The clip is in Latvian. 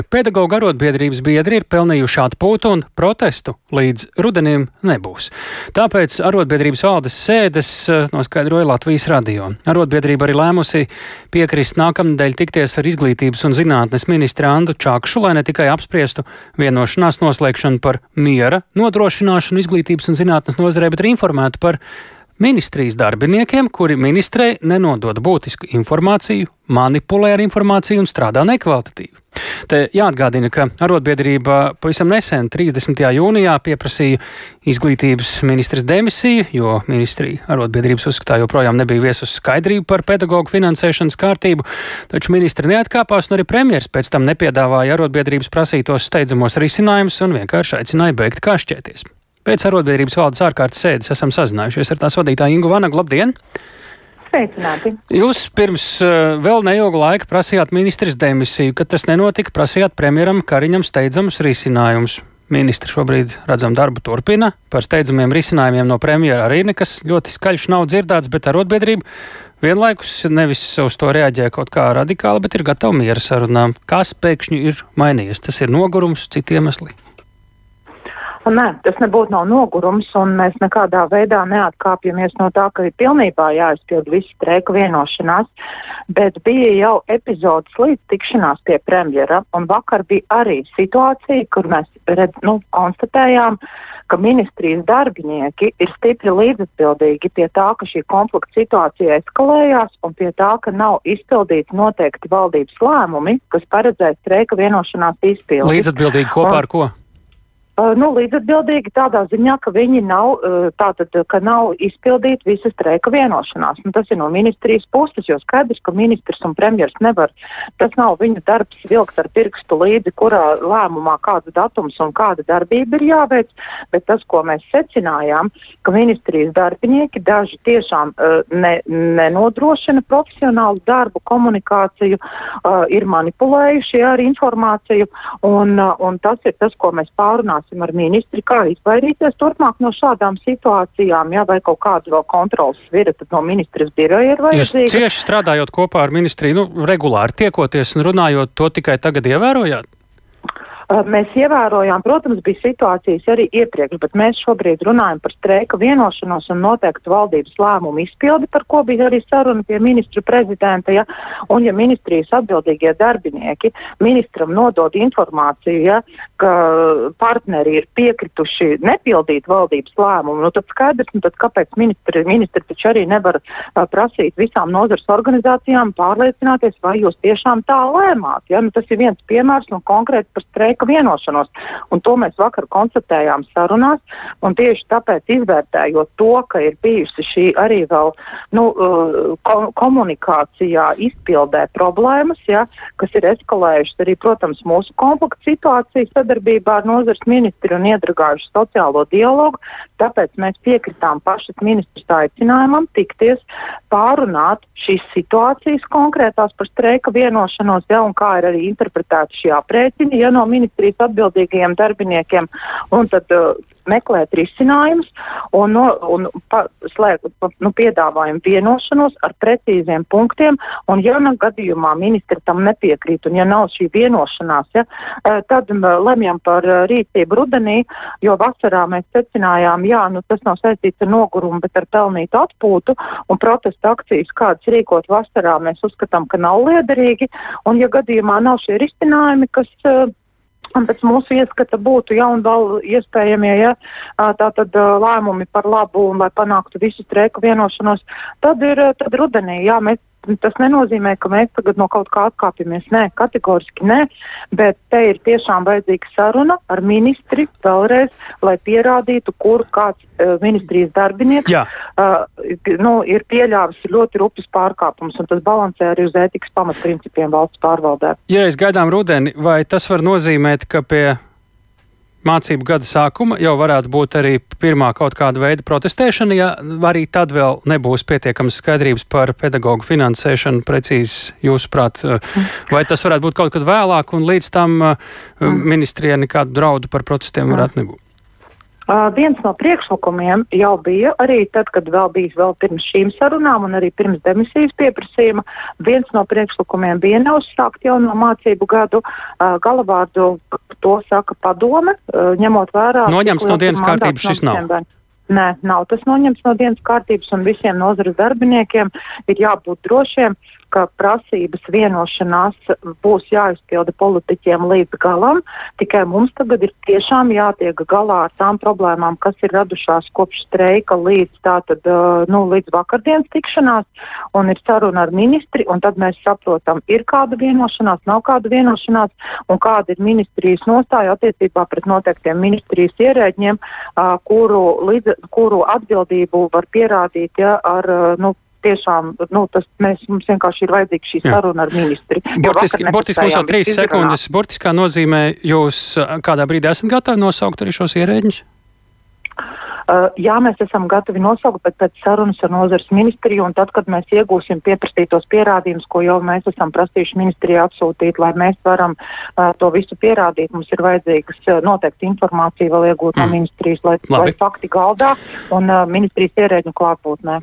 Pedagoģu arotbiedrības biedri ir pelnījuši atpūtu un protestu līdz rudenim nebūs. Tāpēc arotbiedrības valdes sēdes noskaidroja Latvijas radio. Arotbiedrība arī lēmusi piekrist nākamnedēļ tikties ar izglītības un zinātnes ministru Andu Čakšu, lai ne tikai apspriestu vienošanās noslēgšanu par miera nodrošināšanu izglītības un zinātnes nozarē, bet arī informētu par ministrijas darbiniekiem, kuri ministrei nenodod būtisku informāciju, manipulē ar informāciju un strādā nekvalitatīvi. Te jāatgādina, ka arotbiedrība pavisam nesen, 30. jūnijā, pieprasīja izglītības ministres demisiju, jo ministrija arotbiedrības uzskatā joprojām nebija viesusi skaidrību par pedagoģu finansēšanas kārtību, taču ministri neatkāpās, un arī premjers pēc tam nepiedāvāja arotbiedrības prasītos steidzamos risinājumus un vienkārši aicināja beigt kašķēties. Pēc arotbiedrības valdes ārkārtas sēdes esam sazinājušies ar tās vadītāju Ingu Vanagu. Labdien! Sveicināti! Jūs pirms vēl neilgu laiku prasījāt ministres demisiju, kad tas nenotika, prasījāt premjeram Kariņam steidzamus risinājumus. Ministri šobrīd, redzam, darbu turpina. Par steidzamiem risinājumiem no premjera arī nekas ļoti skaļš nav dzirdēts, bet arotbiedrība vienlaikus nevis uz to reaģē kaut kā radikāli, bet ir gatava miera sarunām. Kas pēkšņi ir mainījies? Tas ir nogurums, citi iemesli? Nē, tas nebūtu nav nogurums, un mēs nekādā veidā neatkāpjamies no tā, ka ir pilnībā jāizpild visi streika vienošanās, bet bija jau epizodes līdz tikšanās pie premjera, un vakar bija arī situācija, kur mēs konstatējām, ka ministrijas darbinieki ir stipri līdzatbildīgi pie tā, ka šī konflikta situācija eskalējās, un pie tā, ka nav izpildīti noteikti valdības lēmumi, kas paredzēja streika vienošanās izpildi. Līdzatbildīgi kopā ar ko? Līdzatbildīgi tādā ziņā, ka viņi nav izpildīti visas streika vienošanās. Tas ir no ministrijas puses, jo skaidrs, ka ministrs un premjers nevar, tas nav viņa darbs vilkt ar pirkstu līdzi, kurā lēmumā kāds datums un kāda darbība ir jāveic, bet tas, ko mēs secinājām, ka ministrijas darbinieki daži tiešām nenodrošina profesionālu darbu, komunikāciju, ir manipulējuši ar informāciju, un tas ir tas, ko mēs pārunāsim ar ministri, kā izvairīties turpmāk no šādām situācijām, vai kaut kādu vēl kontrolas svira no ministres biroja ir vajadzīga. Jūs cieši strādājot kopā ar ministriju, regulāri tiekoties un runājot, to tikai tagad ievērojāt? Mēs ievērojām, protams, bija situācijas arī iepriekš, bet mēs šobrīd runājam par streika vienošanos un noteiktu valdības lēmumu izpildi, par ko bija arī saruna pie ministru prezidenta. Ja? Un ja ministrijas atbildīgie darbinieki ministram nodod informāciju, ka partneri ir piekrituši nepildīt valdības lēmumu, tad skaidrs, tad kāpēc ministri taču arī nevar prasīt visām nozares organizācijām pārliecināties, vai jūs tiešām tā lēmāt. Ja? Tas ir viens piemērs konkrēti par streika vienošanos, un to mēs vakar konstatējām sarunās, un tieši tāpēc izvērtējot to, ka ir bijusi šī arī vēl komunikācijā izpildē problēmas, kas ir eskalējušas arī, protams, mūsu konflikta situāciju sadarbībā ar nozares ministru un iedragājuši sociālo dialogu, tāpēc mēs piekritām pašas ministras aicinājumam tikties, pārunāt šīs situācijas konkrētās par streika vienošanos, un kā ir arī interpretēti šie aprēķini, no ministrijas atbildīgajiem darbiniekiem, un tad meklēt risinājumus un piedāvājam vienošanos ar precīziem punktiem, un ja gadījumā ministri tam nepiekrīt, un ja nav šī vienošanās, tad lemjam par rīcību rudenī, jo vasarā mēs secinājām, tas nav saistīts ar nogurumu, bet ar pelnītu atpūtu, un protesta akcijas, kādas rīkot vasarā, mēs uzskatām, ka nav liederīgi, un ja gadījumā nav šie risinājumi, kas pēc mūsu ieskata būtu un vēl iespējamie tātad lēmumi par labu un lai panāktu visu streiku vienošanos, tad rudenī, tas nenozīmē, ka mēs tagad no kaut kā atkāpjamies. Nē, kategoriski nē, bet te ir tiešām vajadzīga saruna ar ministri vēlreiz, lai pierādītu, kur kāds ministrijas darbinieks ir pieļāvis ļoti rupjas pārkāpumus, un tas balansē arī uz ētikas pamatprincipiem valsts pārvaldē. Ja reiz gaidām rudeni, vai tas var nozīmēt, ka pie mācību gada sākuma jau varētu būt arī pirmā kaut kāda veida protestēšana, ja arī tad vēl nebūs pietiekams skaidrības par pedagoģu finansēšanu precīzi jūsuprāt, vai tas varētu būt kaut kad vēlāk un līdz tam ministrijai nekādu draudu par protestiem varētu nebūt? Viens no priekšlikumiem jau bija arī tad, kad vēl pirms šīm sarunām un arī pirms demisijas pieprasījuma. Viens no priekšlikumiem bija neuzsākt jauno mācību gadu. Galavārdu to saka padome, ņemot vērā. Noņemts no dienas kārtības šis nav. Nē, nav tas noņemts no dienas kārtības, un visiem nozares darbiniekiem ir jābūt drošiem, ka prasības vienošanās būs jāizpilda politiķiem līdz galam. Tikai mums tagad ir tiešām jātiek galā ar tām problēmām, kas ir radušās kopš streika līdz vakardienas tikšanās, un ir saruna ar ministri, un tad mēs saprotam, ir kāda vienošanās, nav kāda vienošanās, un kāda ir ministrijas nostāja attiecībā pret noteiktiem ministrijas ierēģiem, kuru atbildību var pierādīt, ja, ar tiešām, mums vienkārši ir vajadzīga šī saruna ar ministri. Burtiski mums jau 3 sekundes. Burtiskā nozīmē, jūs kādā brīdī esat gatavi nosaukt arī šos ierēģņus? Jā, mēs esam gatavi nosaukt, bet pēc sarunas ar nozares ministriju, un tad, kad mēs iegūsim pieprasītos pierādījumus, ko jau mēs esam prasījuši ministrijai atsūtīt, lai mēs varam to visu pierādīt, mums ir vajadzīgas noteikti informācija vēl iegūt no ministrijas, lai fakti galdā un ministrijas ierēģu klātbūtnē.